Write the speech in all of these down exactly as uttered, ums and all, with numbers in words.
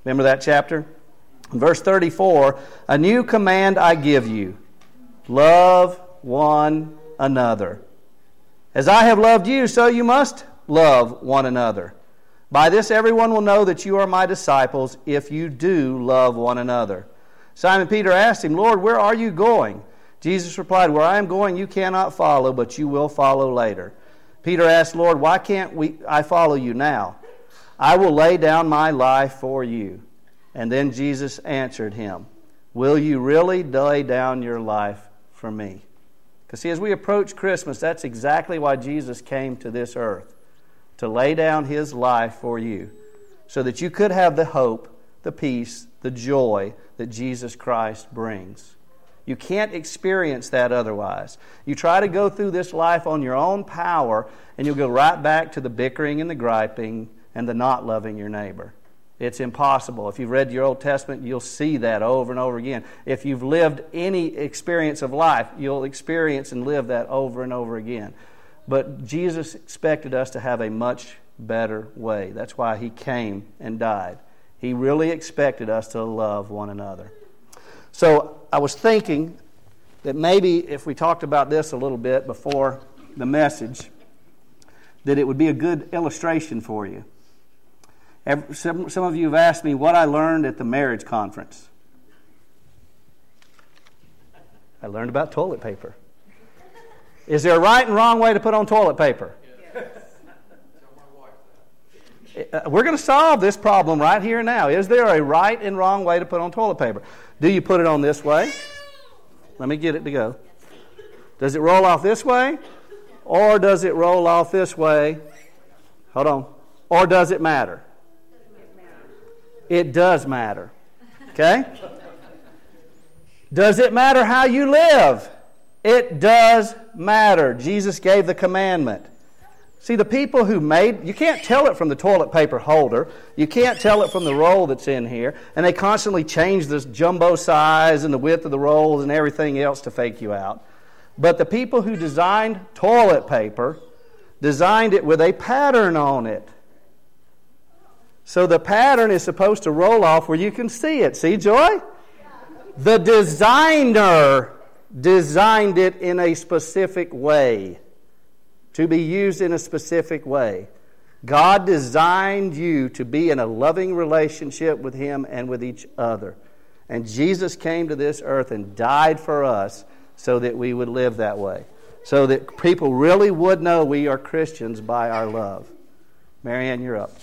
Remember that chapter? Verse thirty-four, a new command I give you, love one another. As I have loved you, so you must love one another. By this everyone will know that you are my disciples, if you do love one another. Simon Peter asked him, Lord, where are you going? Jesus replied, where I am going you cannot follow, but you will follow later. Peter asked, Lord, why can't we? I follow you now? I will lay down my life for you. And then Jesus answered him, will you really lay down your life for me? Because see, as we approach Christmas, that's exactly why Jesus came to this earth, to lay down His life for you, so that you could have the hope, the peace, the joy that Jesus Christ brings. You can't experience that otherwise. You try to go through this life on your own power, and you'll go right back to the bickering and the griping and the not loving your neighbor. It's impossible. If you've read your Old Testament, you'll see that over and over again. If you've lived any experience of life, you'll experience and live that over and over again. But Jesus expected us to have a much better way. That's why He came and died. He really expected us to love one another. So I was thinking that maybe if we talked about this a little bit before the message, that it would be a good illustration for you. Some, some of you have asked me what I learned at the marriage conference. I learned about toilet paper. Is there a right and wrong way to put on toilet paper? Yes. We're going to solve this problem right here and now. Is there a right and wrong way to put on toilet paper? Do you put it on this way? Let me get it to go. Does it roll off this way? Or does it roll off this way? Hold on. Or does it matter? It does matter. Okay? Does it matter how you live? It does matter. Jesus gave the commandment. See, the people who made, you can't tell it from the toilet paper holder. You can't tell it from the roll that's in here. And they constantly change this jumbo size and the width of the rolls and everything else to fake you out. But the people who designed toilet paper designed it with a pattern on it. So the pattern is supposed to roll off where you can see it. See, Joy? The designer designed it in a specific way, to be used in a specific way. God designed you to be in a loving relationship with Him and with each other. And Jesus came to this earth and died for us so that we would live that way. So that people really would know we are Christians by our love. Marianne, you're up.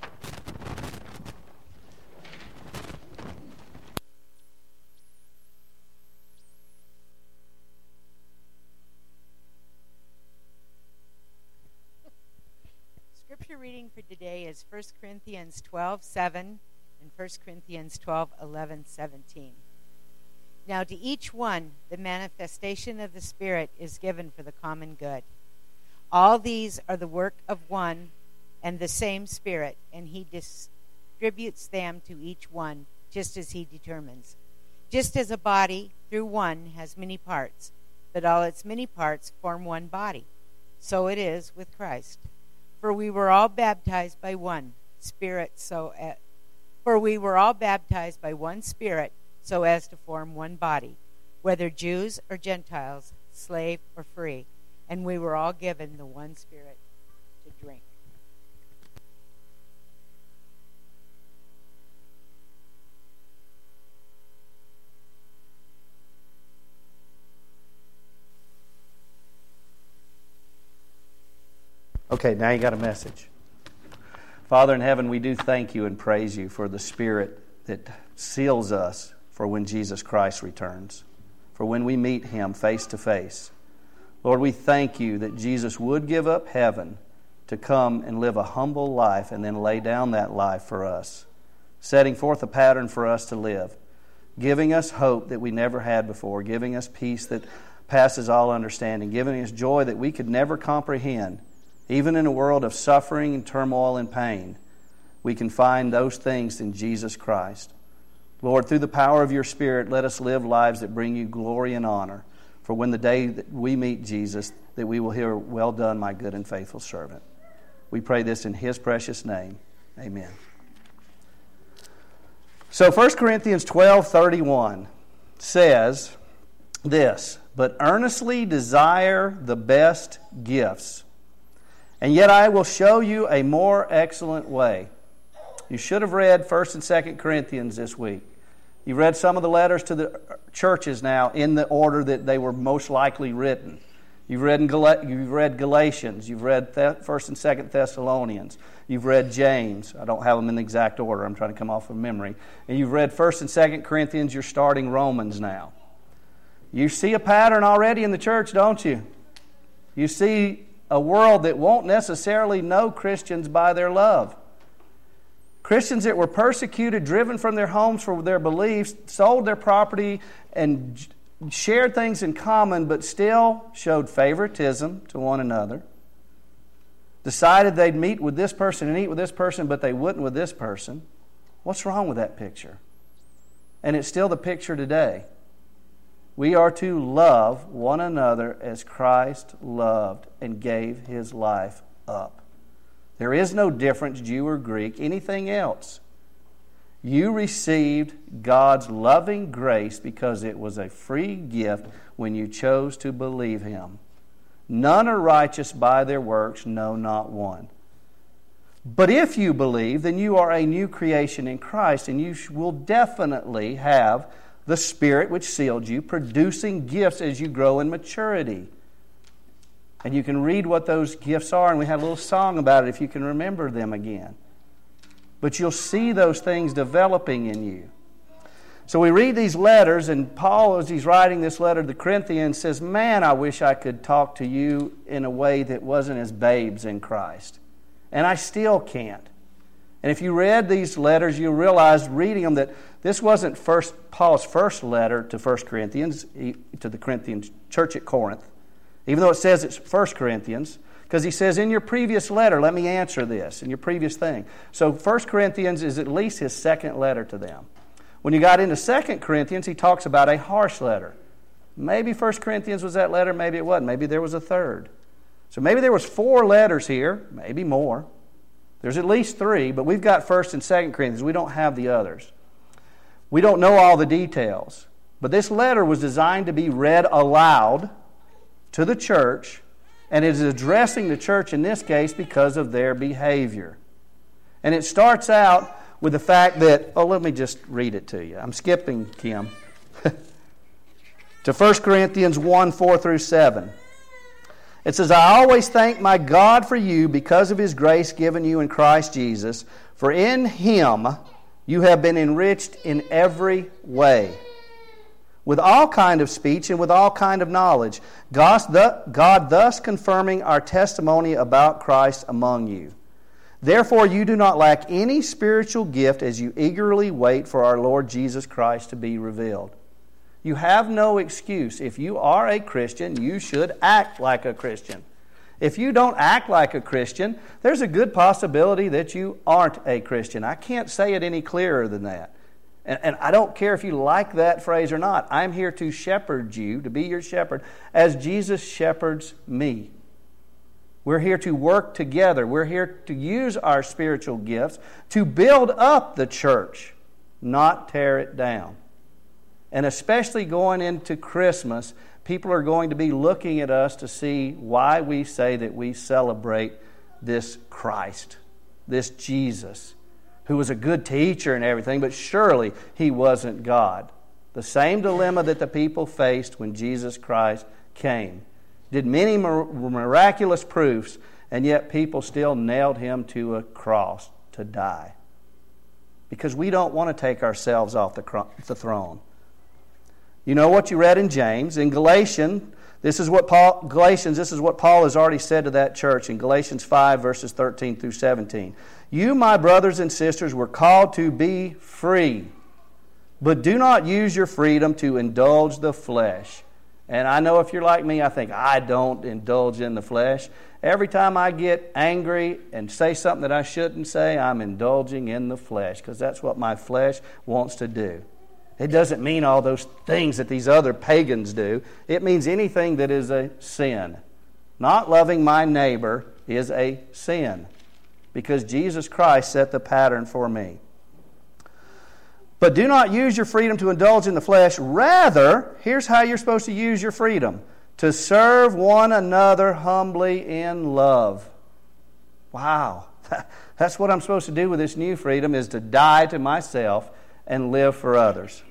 Reading for today is First Corinthians twelve seven and First Corinthians twelve eleven seventeen. Now to each one the manifestation of the Spirit is given for the common good. All these are the work of one and the same Spirit, and He distributes them to each one just as He determines. Just as a body through one has many parts, but all its many parts form one body, so it is with Christ. For we were all baptized by one Spirit, so at, for we were all baptized by one Spirit, so as to form one body, whether Jews or Gentiles, slave or free, and we were all given the one Spirit to drink. Okay, now you got a message. Father in heaven, we do thank You and praise You for the Spirit that seals us for when Jesus Christ returns, for when we meet Him face to face. Lord, we thank You that Jesus would give up heaven to come and live a humble life and then lay down that life for us, setting forth a pattern for us to live, giving us hope that we never had before, giving us peace that passes all understanding, giving us joy that we could never comprehend. Even in a world of suffering and turmoil and pain, we can find those things in Jesus Christ. Lord, through the power of Your Spirit, let us live lives that bring You glory and honor. For when the day that we meet Jesus, that we will hear, well done, my good and faithful servant. We pray this in His precious name. Amen. So First Corinthians twelve thirty-one says this, but earnestly desire the best gifts. And yet I will show you a more excellent way. You should have read First and Second Corinthians this week. You read some of the letters to the churches now in the order that they were most likely written. You've read, in Gal- you've read Galatians. You've read Th- First and Second Thessalonians. You've read James. I don't have them in the exact order. I'm trying to come off of memory. And you've read First and Second Corinthians. You're starting Romans now. You see a pattern already in the church, don't you? You see a world that won't necessarily know Christians by their love. Christians that were persecuted, driven from their homes for their beliefs, sold their property and shared things in common, but still showed favoritism to one another. Decided they'd meet with this person and eat with this person, but they wouldn't with this person. What's wrong with that picture? And it's still the picture today. We are to love one another as Christ loved and gave His life up. There is no difference, Jew or Greek, anything else. You received God's loving grace because it was a free gift when you chose to believe Him. None are righteous by their works, no, not one. But if you believe, then you are a new creation in Christ, and you will definitely have the Spirit which sealed you, producing gifts as you grow in maturity. And you can read what those gifts are, and we had a little song about it if you can remember them again. But you'll see those things developing in you. So we read these letters, and Paul, as he's writing this letter to the Corinthians, says, man, I wish I could talk to you in a way that wasn't as babes in Christ. And I still can't. And if you read these letters, you realize reading them that this wasn't first Paul's first letter to First Corinthians, to the Corinthian church at Corinth. Even though it says it's First Corinthians, because he says, in your previous letter, let me answer this, in your previous thing. So First Corinthians is at least his second letter to them. When you got into Second Corinthians, he talks about a harsh letter. Maybe First Corinthians was that letter, maybe it wasn't. Maybe there was a third. So maybe there was four letters here, maybe more. There's at least three, but we've got First and Second Corinthians. We don't have the others. We don't know all the details. But this letter was designed to be read aloud to the church, and it is addressing the church in this case because of their behavior. And it starts out with the fact that, oh, let me just read it to you. I'm skipping, Kim, to First Corinthians one, four through seven. It says, I always thank my God for you because of His grace given you in Christ Jesus, for in Him you have been enriched in every way, with all kind of speech and with all kind of knowledge, God thus confirming our testimony about Christ among you. Therefore you do not lack any spiritual gift as you eagerly wait for our Lord Jesus Christ to be revealed. You have no excuse. If you are a Christian, you should act like a Christian. If you don't act like a Christian, there's a good possibility that you aren't a Christian. I can't say it any clearer than that. And, and I don't care if you like that phrase or not. I'm here to shepherd you, to be your shepherd, as Jesus shepherds me. We're here to work together. We're here to use our spiritual gifts to build up the church, not tear it down. And especially going into Christmas, people are going to be looking at us to see why we say that we celebrate this Christ, this Jesus, who was a good teacher and everything, but surely He wasn't God. The same dilemma that the people faced when Jesus Christ came. Did many miraculous proofs, and yet people still nailed Him to a cross to die. Because we don't want to take ourselves off the, cro- the throne. You know what you read in James. In Galatians, this is what Paul Galatians, this is what Paul has already said to that church in Galatians five, verses thirteen through seventeen. You, my brothers and sisters, were called to be free, but do not use your freedom to indulge the flesh. And I know if you're like me, I think, I don't indulge in the flesh. Every time I get angry and say something that I shouldn't say, I'm indulging in the flesh, because that's what my flesh wants to do. It doesn't mean all those things that these other pagans do. It means anything that is a sin. Not loving my neighbor is a sin, because Jesus Christ set the pattern for me. But do not use your freedom to indulge in the flesh. Rather, here's how you're supposed to use your freedom. To serve one another humbly in love. Wow. That's what I'm supposed to do with this new freedom, is to die to myself and live for others.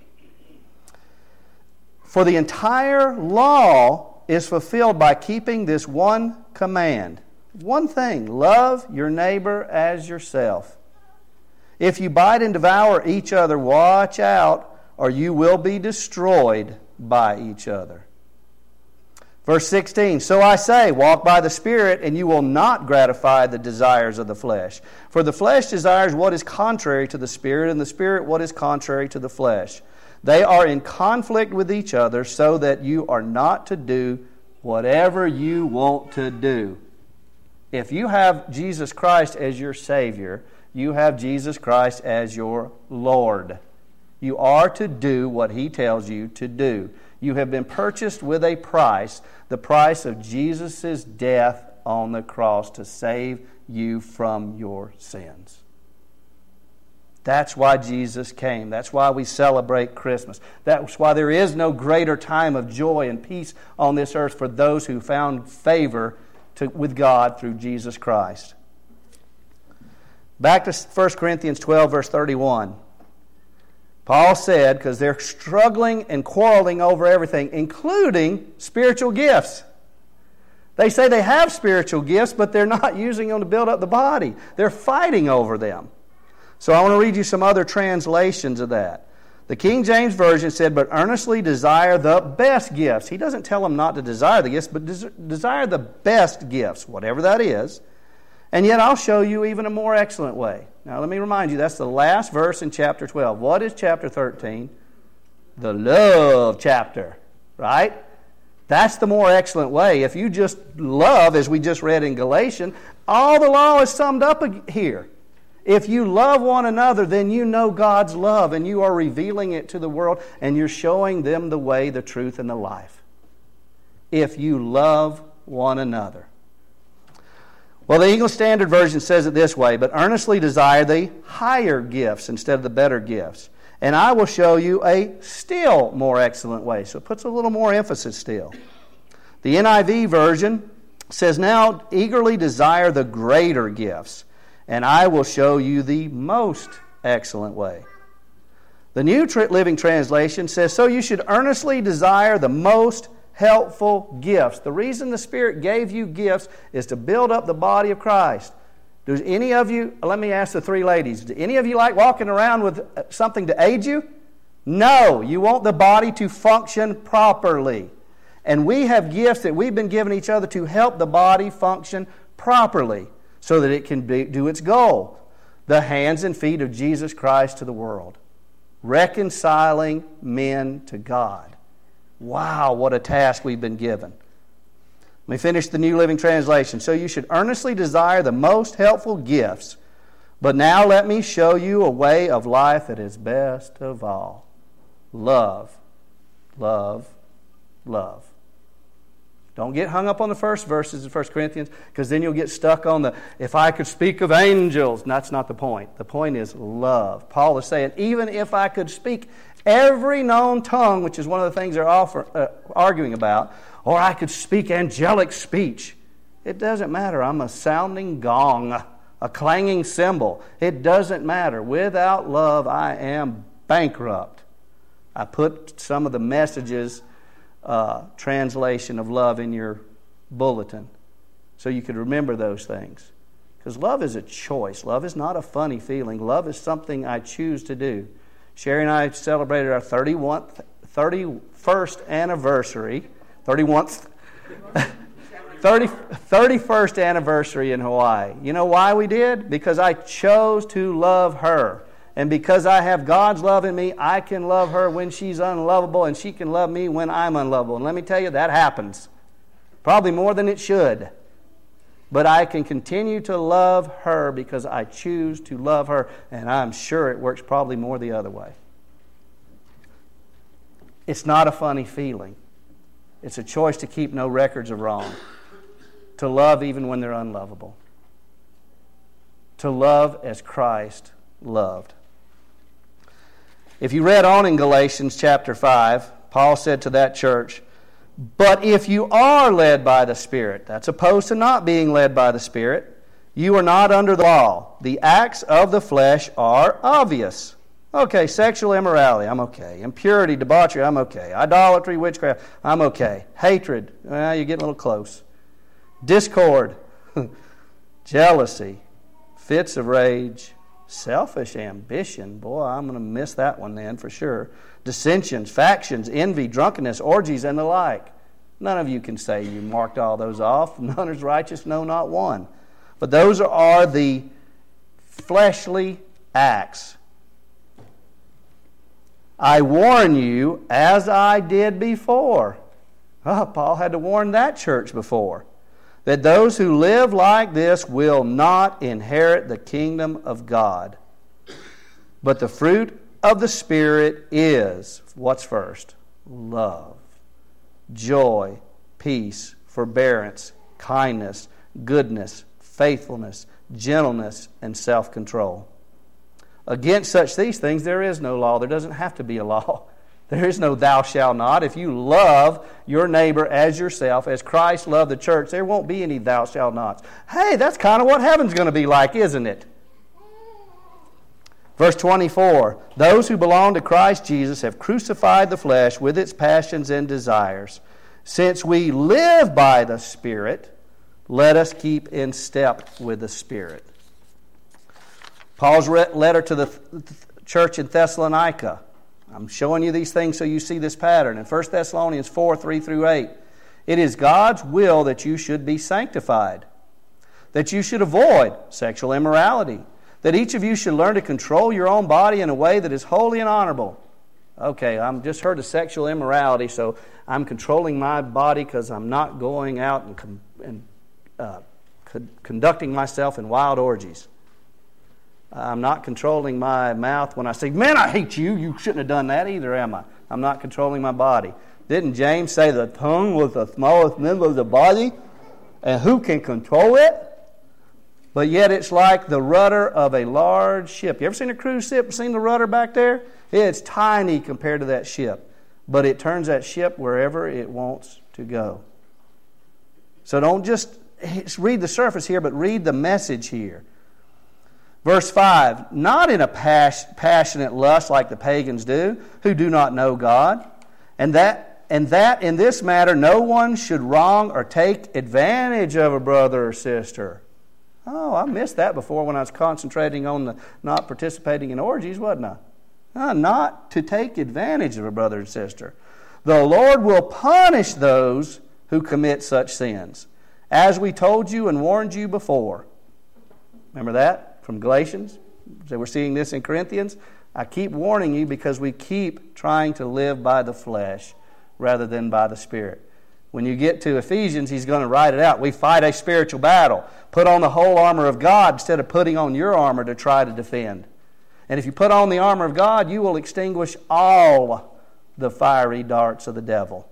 For the entire law is fulfilled by keeping this one command. One thing, love your neighbor as yourself. If you bite and devour each other, watch out, or you will be destroyed by each other. Verse sixteen, so I say, walk by the Spirit, and you will not gratify the desires of the flesh. For the flesh desires what is contrary to the Spirit, and the Spirit what is contrary to the flesh. They are in conflict with each other, so that you are not to do whatever you want to do. If you have Jesus Christ as your Savior, you have Jesus Christ as your Lord. You are to do what He tells you to do. You have been purchased with a price, the price of Jesus' death on the cross to save you from your sins. That's why Jesus came. That's why we celebrate Christmas. That's why there is no greater time of joy and peace on this earth for those who found favor to, with God through Jesus Christ. Back to First Corinthians twelve, verse thirty-one. Paul said, because they're struggling and quarreling over everything, including spiritual gifts. They say they have spiritual gifts, but they're not using them to build up the body. They're fighting over them. So I want to read you some other translations of that. The King James Version said, but earnestly desire the best gifts. He doesn't tell them not to desire the gifts, but des- desire the best gifts, whatever that is. And yet I'll show you even a more excellent way. Now let me remind you, that's the last verse in chapter twelve. What is chapter thirteen? The love chapter, right? That's the more excellent way. If you just love, as we just read in Galatians, all the law is summed up here. If you love one another, then you know God's love, and you are revealing it to the world, and you're showing them the way, the truth, and the life. If you love one another. Well, the English Standard Version says it this way, but earnestly desire the higher gifts instead of the better gifts. And I will show you a still more excellent way. So it puts a little more emphasis still. The N I V Version says, now eagerly desire the greater gifts, and I will show you the most excellent way. The New Living Translation says, so you should earnestly desire the most helpful gifts. The reason the Spirit gave you gifts is to build up the body of Christ. Does any of you, let me ask the three ladies, do any of you like walking around with something to aid you? No, you want the body to function properly. And we have gifts that we've been giving each other to help the body function properly so that it can be, do its goal. The hands and feet of Jesus Christ to the world. Reconciling men to God. Wow, what a task we've been given. Let me finish the New Living Translation. So you should earnestly desire the most helpful gifts, but now let me show you a way of life that is best of all. Love, love, love. Don't get hung up on the first verses of First Corinthians, because then you'll get stuck on the, if I could speak of angels. And that's not the point. The point is love. Paul is saying, even if I could speak every known tongue, which is one of the things they're offer, uh, arguing about, or I could speak angelic speech. It doesn't matter. I'm a sounding gong, a clanging cymbal. It doesn't matter. Without love, I am bankrupt. I put some of the messages, uh, translation of love in your bulletin so you could remember those things. Because love is a choice. Love is not a funny feeling. Love is something I choose to do. Sherry and I celebrated our thirty-first anniversary, thirty-first, thirty, thirty-first anniversary in Hawaii. You know why we did? Because I chose to love her. And because I have God's love in me, I can love her when she's unlovable, and she can love me when I'm unlovable. And let me tell you, that happens. Probably more than it should. But I can continue to love her because I choose to love her, and I'm sure it works probably more the other way. It's not a funny feeling. It's a choice to keep no records of wrong. To love even when they're unlovable. To love as Christ loved. If you read on in Galatians chapter five, Paul said to that church, "But if you are led by the Spirit," that's opposed to not being led by the Spirit, "you are not under the law. The acts of the flesh are obvious." Okay, sexual immorality, I'm okay. Impurity, debauchery, I'm okay. Idolatry, witchcraft, I'm okay. Hatred, well, you're getting a little close. Discord, jealousy, fits of rage, selfish ambition. Boy, I'm going to miss that one then for sure. Dissensions, factions, envy, drunkenness, orgies, and the like. None of you can say you marked all those off. None is righteous, no, not one. But those are the fleshly acts. "I warn you, as I did before." Oh, Paul had to warn that church before. "That those who live like this will not inherit the kingdom of God. But the fruit of the Spirit is," what's first? Love, joy, peace, forbearance, kindness, goodness, faithfulness, gentleness, and self-control. Against such these things there is no law. There doesn't have to be a law. There is no thou shalt not. If you love your neighbor as yourself, as Christ loved the church, there won't be any thou shalt nots. Hey, that's kind of what heaven's going to be like, isn't it? Verse twenty-four, "Those who belong to Christ Jesus have crucified the flesh with its passions and desires. Since we live by the Spirit, let us keep in step with the Spirit." Paul's letter to the church in Thessalonica. I'm showing you these things so you see this pattern. In First Thessalonians four, three through eight, "It is God's will that you should be sanctified, that you should avoid sexual immorality, that each of you should learn to control your own body in a way that is holy and honorable." Okay, I'm just heard of sexual immorality, so I'm controlling my body because I'm not going out and, com- and uh, con- conducting myself in wild orgies. I'm not controlling my mouth when I say, "Man, I hate you. You shouldn't have done that either, am I?" I'm not controlling my body. Didn't James say the tongue was the smallest member of the body? And who can control it? But yet it's like the rudder of a large ship. You ever seen a cruise ship? Seen the rudder back there? It's tiny compared to that ship. But it turns that ship wherever it wants to go. So don't just read the surface here, but read the message here. Verse five, "Not in a pas- passionate lust like the pagans do, who do not know God, and that, and that in this matter no one should wrong or take advantage of a brother or sister." Oh, I missed that before when I was concentrating on the not participating in orgies, wasn't I? Uh, not to take advantage of a brother and sister. "The Lord will punish those who commit such sins, as we told you and warned you before." Remember that? From Galatians. So we're seeing this in Corinthians. I keep warning you because we keep trying to live by the flesh rather than by the Spirit. When you get to Ephesians, he's going to write it out. We fight a spiritual battle. Put on the whole armor of God instead of putting on your armor to try to defend. And if you put on the armor of God, you will extinguish all the fiery darts of the devil.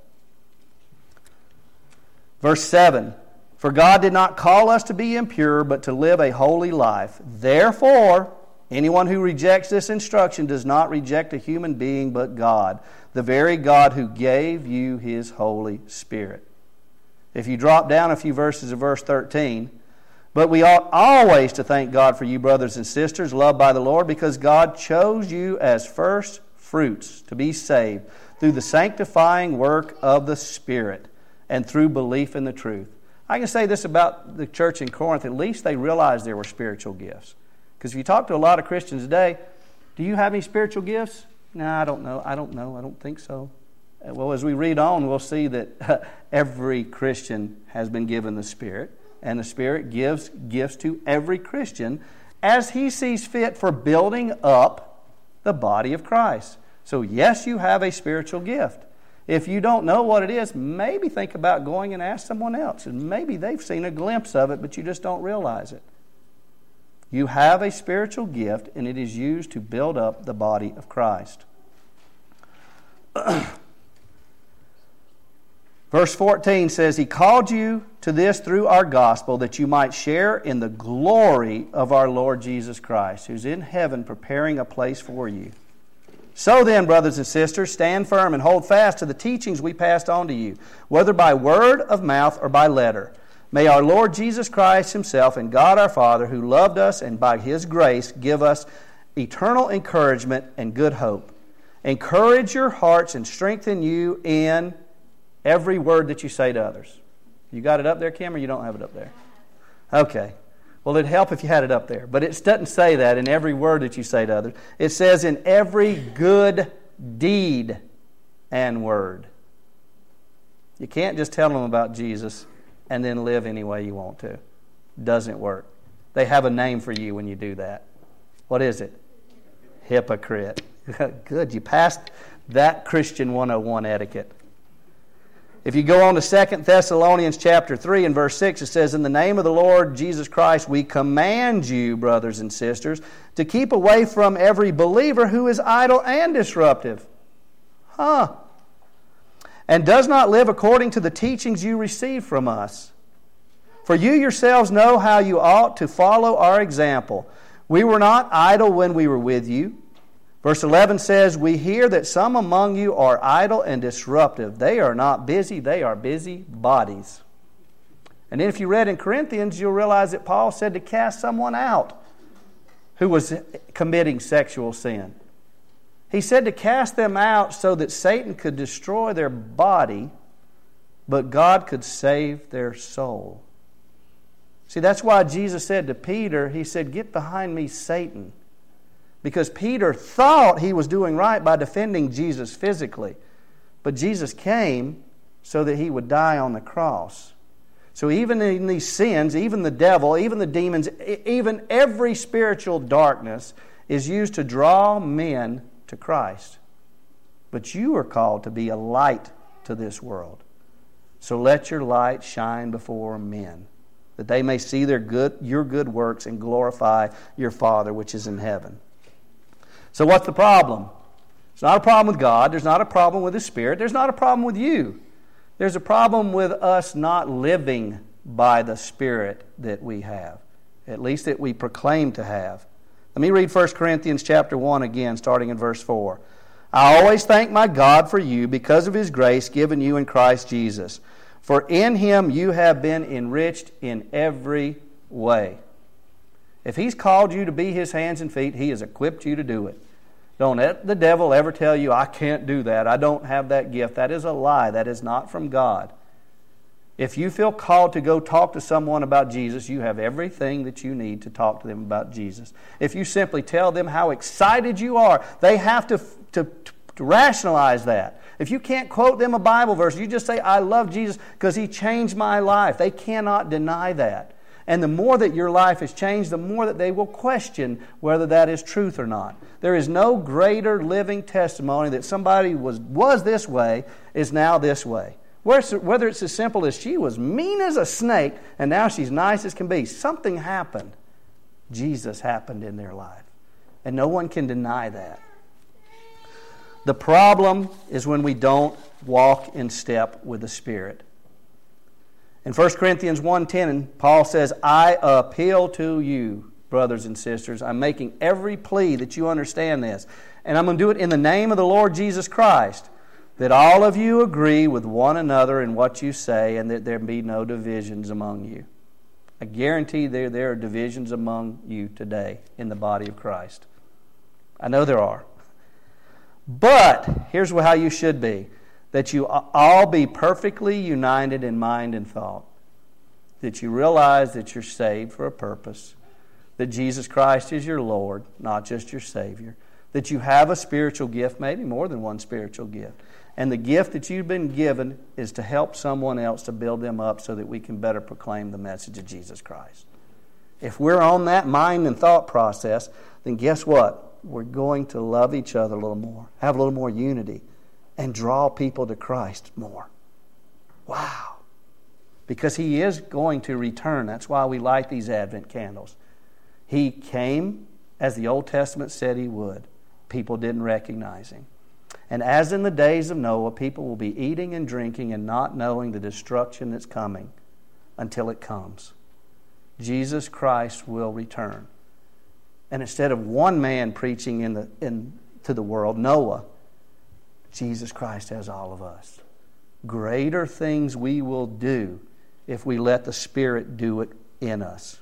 Verse seven, "For God did not call us to be impure, but to live a holy life. Therefore, anyone who rejects this instruction does not reject a human being, but God, the very God who gave you His Holy Spirit." If you drop down a few verses of verse thirteen, "But we ought always to thank God for you, brothers and sisters, loved by the Lord, because God chose you as first fruits to be saved through the sanctifying work of the Spirit and through belief in the truth." I can say this about the church in Corinth. At least they realized there were spiritual gifts. Because if you talk to a lot of Christians today, "Do you have any spiritual gifts?" "No, I don't know. I don't know. I don't think so." Well, as we read on, we'll see that every Christian has been given the Spirit. And the Spirit gives gifts to every Christian as He sees fit for building up the body of Christ. So yes, you have a spiritual gift. If you don't know what it is, maybe think about going and ask someone else. And maybe they've seen a glimpse of it, but you just don't realize it. You have a spiritual gift, and it is used to build up the body of Christ. Verse fourteen says, "He called you to this through our gospel, that you might share in the glory of our Lord Jesus Christ, who's in heaven preparing a place for you." So then, brothers and sisters, stand firm and hold fast to the teachings we passed on to you, whether by word of mouth or by letter. May our Lord Jesus Christ himself and God our Father, who loved us and by his grace give us eternal encouragement and good hope. Encourage your hearts and strengthen you in every word that you say to others. You got it up there, Kim, or you don't have it up there? Okay. Well, it'd help if you had it up there. But it doesn't say that in every word that you say to others. It says in every good deed and word. You can't just tell them about Jesus and then live any way you want to. Doesn't work. They have a name for you when you do that. What is it? Hypocrite. Good. You passed that Christian one oh one etiquette. If you go on to Second Thessalonians chapter three and verse six, it says, in the name of the Lord Jesus Christ, we command you, brothers and sisters, to keep away from every believer who is idle and disruptive. Huh. And does not live according to the teachings you received from us. For you yourselves know how you ought to follow our example. We were not idle when we were with you. Verse eleven says, we hear that some among you are idle and disruptive. They are not busy, they are busy bodies. And then if you read in Corinthians, you'll realize that Paul said to cast someone out who was committing sexual sin. He said to cast them out so that Satan could destroy their body, but God could save their soul. See, that's why Jesus said to Peter, he said, get behind me, Satan. Because Peter thought he was doing right by defending Jesus physically. But Jesus came so that he would die on the cross. So even in these sins, even the devil, even the demons, even every spiritual darkness is used to draw men to Christ. But you are called to be a light to this world. So let your light shine before men, that they may see their good, your good works and glorify your Father which is in heaven. So what's the problem? It's not a problem with God. There's not a problem with His Spirit. There's not a problem with you. There's a problem with us not living by the Spirit that we have, at least that we proclaim to have. Let me read First Corinthians chapter one again, starting in verse four. I always thank my God for you because of His grace given you in Christ Jesus. For in Him you have been enriched in every way. If He's called you to be His hands and feet, He has equipped you to do it. Don't let the devil ever tell you, I can't do that. I don't have that gift. That is a lie. That is not from God. If you feel called to go talk to someone about Jesus, you have everything that you need to talk to them about Jesus. If you simply tell them how excited you are, they have to, to, to rationalize that. If you can't quote them a Bible verse, you just say, I love Jesus because He changed my life. They cannot deny that. And the more that your life has changed, the more that they will question whether that is truth or not. There is no greater living testimony that somebody was, was this way, is now this way. Whether it's as simple as she was mean as a snake and now she's nice as can be. Something happened. Jesus happened in their life. And no one can deny that. The problem is when we don't walk in step with the Spirit. In First Corinthians one ten, Paul says, I appeal to you, brothers and sisters. I'm making every plea that you understand this. And I'm going to do it in the name of the Lord Jesus Christ, that all of you agree with one another in what you say and that there be no divisions among you. I guarantee there, there are divisions among you today in the body of Christ. I know there are. But here's how you should be. That you all be perfectly united in mind and thought. That you realize that you're saved for a purpose. That Jesus Christ is your Lord, not just your Savior. That you have a spiritual gift, maybe more than one spiritual gift. And the gift that you've been given is to help someone else to build them up so that we can better proclaim the message of Jesus Christ. If we're on that mind and thought process, then guess what? We're going to love each other a little more, have a little more unity, and draw people to Christ more. Wow. Because He is going to return. That's why we light these Advent candles. He came as the Old Testament said He would. People didn't recognize Him. And as in the days of Noah, people will be eating and drinking and not knowing the destruction that's coming until it comes. Jesus Christ will return. And instead of one man preaching in the in to the world, Noah. Jesus Christ has all of us. Greater things we will do if we let the Spirit do it in us.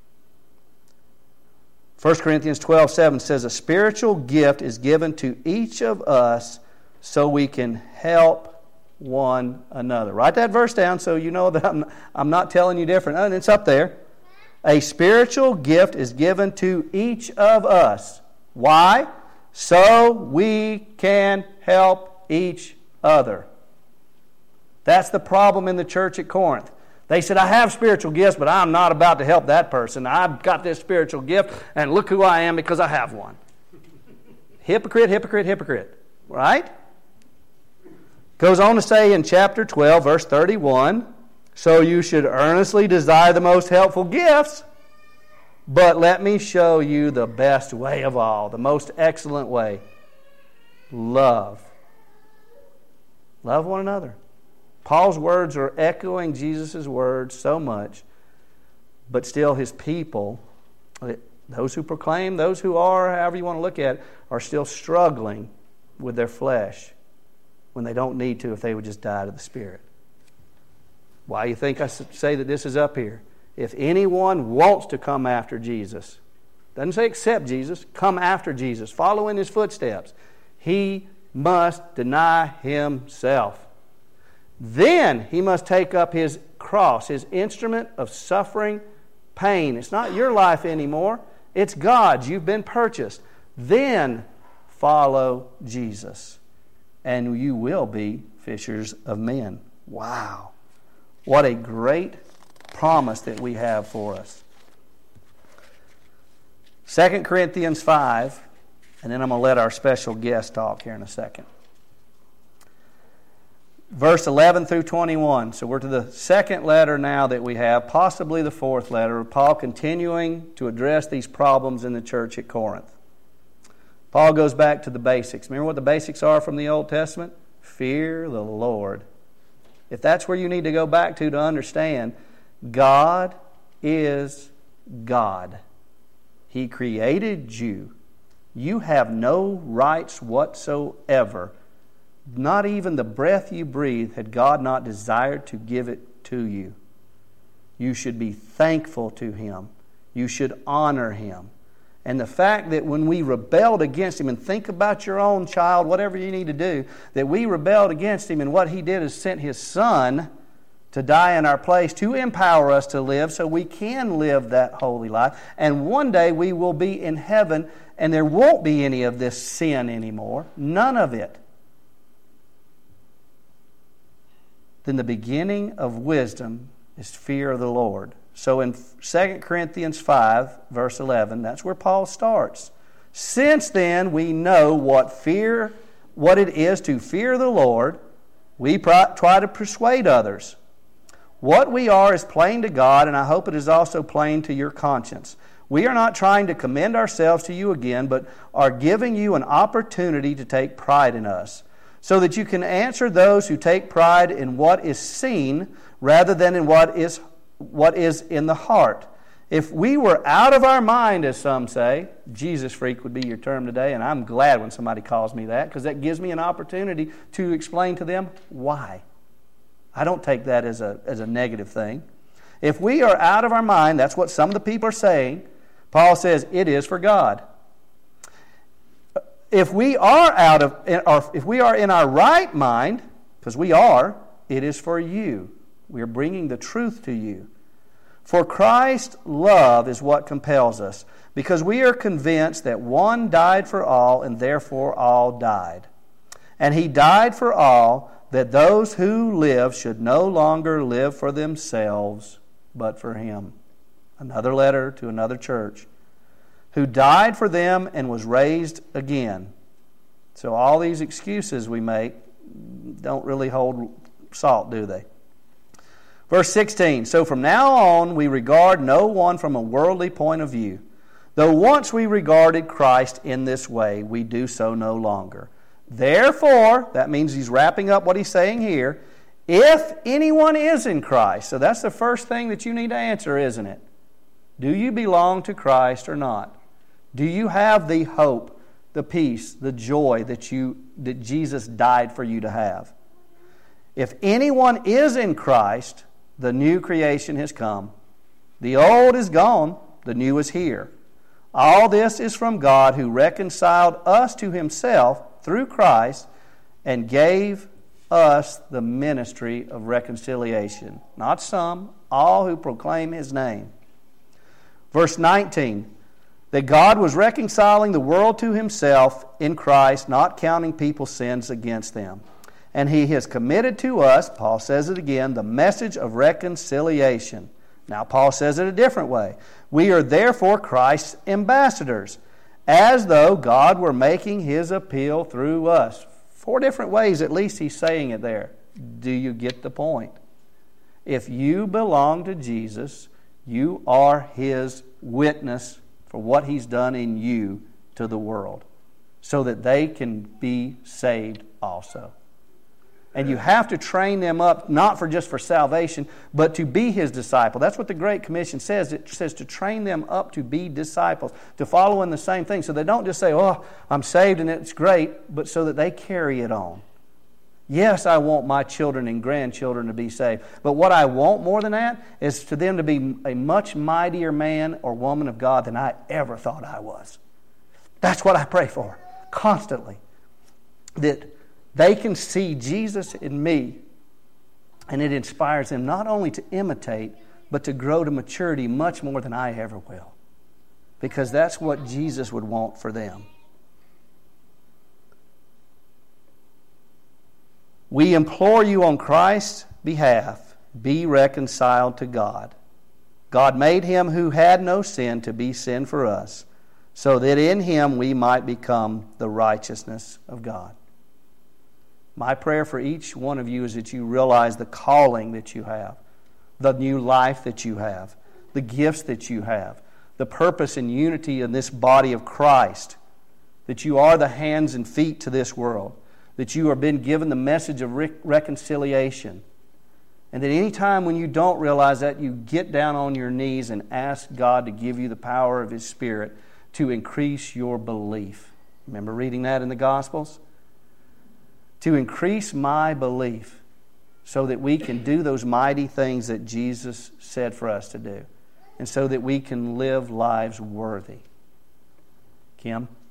First Corinthians twelve seven says, a spiritual gift is given to each of us so we can help one another. Write that verse down so you know that I'm, I'm not telling you different. Oh, it's up there. A spiritual gift is given to each of us. Why? So we can help each other. That's the problem in the church at Corinth. They said, I have spiritual gifts, but I'm not about to help that person. I've got this spiritual gift, and look who I am because I have one. Hypocrite, hypocrite, hypocrite. Right? Goes on to say in chapter twelve, verse thirty-one, so you should earnestly desire the most helpful gifts, but let me show you the best way of all, the most excellent way. Love. Love one another. Paul's words are echoing Jesus' words so much, but still his people, those who proclaim, those who are, however you want to look at it, are still struggling with their flesh when they don't need to if they would just die to the Spirit. Why do you think I say that this is up here? If anyone wants to come after Jesus, doesn't say accept Jesus, come after Jesus, follow in His footsteps, he must deny himself. Then he must take up his cross, his instrument of suffering, pain. It's not your life anymore. It's God's. You've been purchased. Then follow Jesus, and you will be fishers of men. Wow. What a great promise that we have for us. Second Corinthians five, and then I'm going to let our special guest talk here in a second. Verse eleven through twenty-one. So we're to the second letter now that we have, possibly the fourth letter, of Paul continuing to address these problems in the church at Corinth. Paul goes back to the basics. Remember what the basics are from the Old Testament? Fear the Lord. If that's where you need to go back to to understand, God is God. He created you. You have no rights whatsoever. Not even the breath you breathe had God not desired to give it to you. You should be thankful to Him. You should honor Him. And the fact that when we rebelled against Him, and think about your own child, whatever you need to do, that we rebelled against Him, and what He did is sent His Son to die in our place to empower us to live so we can live that holy life. And one day we will be in heaven and there won't be any of this sin anymore. None of it. Then the beginning of wisdom is fear of the Lord. So in Second Corinthians five, verse eleven, that's where Paul starts. Since then we know what fear, what it is to fear the Lord, we try to persuade others. What we are is plain to God, and I hope it is also plain to your conscience. We are not trying to commend ourselves to you again, but are giving you an opportunity to take pride in us, so that you can answer those who take pride in what is seen rather than in what is what is in the heart. If we were out of our mind, as some say, Jesus freak would be your term today, and I'm glad when somebody calls me that, because that gives me an opportunity to explain to them why. I don't take that as a, as a negative thing. If we are out of our mind, that's what some of the people are saying, Paul says it is for God. If we are out of, or if we are in our right mind, because we are, it is for you. We are bringing the truth to you. For Christ's love is what compels us, because we are convinced that one died for all, and therefore all died. And He died for all, that those who live should no longer live for themselves, but for Him. Another letter to another church. Who died for them and was raised again. So all these excuses we make don't really hold salt, do they? Verse sixteen, so from now on we regard no one from a worldly point of view. Though once we regarded Christ in this way, we do so no longer. Therefore, that means he's wrapping up what he's saying here, if anyone is in Christ, so that's the first thing that you need to answer, isn't it? Do you belong to Christ or not? Do you have the hope the peace, the joy that you that Jesus died for you to have. If anyone is in Christ, the new creation has come. The old is gone, the new is here. All this is from God, who reconciled us to Himself through Christ and gave us the ministry of reconciliation. Not some, all who proclaim His name. Verse nineteen, that God was reconciling the world to Himself in Christ, not counting people's sins against them. And He has committed to us, Paul says it again, the message of reconciliation. Now Paul says it a different way. We are therefore Christ's ambassadors, as though God were making His appeal through us. Four different ways at least he's saying it there. Do you get the point? If you belong to Jesus, you are His witness for what He's done in you to the world, so that they can be saved also. And you have to train them up, not for just for salvation, but to be His disciple. That's what the Great Commission says. It says to train them up to be disciples, to follow in the same thing. So they don't just say, oh, I'm saved and it's great, but so that they carry it on. Yes, I want my children and grandchildren to be saved. But what I want more than that is for them to be a much mightier man or woman of God than I ever thought I was. That's what I pray for constantly. That they can see Jesus in me, and it inspires them not only to imitate, but to grow to maturity much more than I ever will. Because that's what Jesus would want for them. We implore you on Christ's behalf, be reconciled to God. God made Him who had no sin to be sin for us, so that in Him we might become the righteousness of God. My prayer for each one of you is that you realize the calling that you have, the new life that you have, the gifts that you have, the purpose and unity in this body of Christ, that you are the hands and feet to this world, that you have been given the message of re- reconciliation, and that any time when you don't realize that, you get down on your knees and ask God to give you the power of His Spirit to increase your belief. Remember reading that in the Gospels? To increase my belief so that we can do those mighty things that Jesus said for us to do, and so that we can live lives worthy. Kim?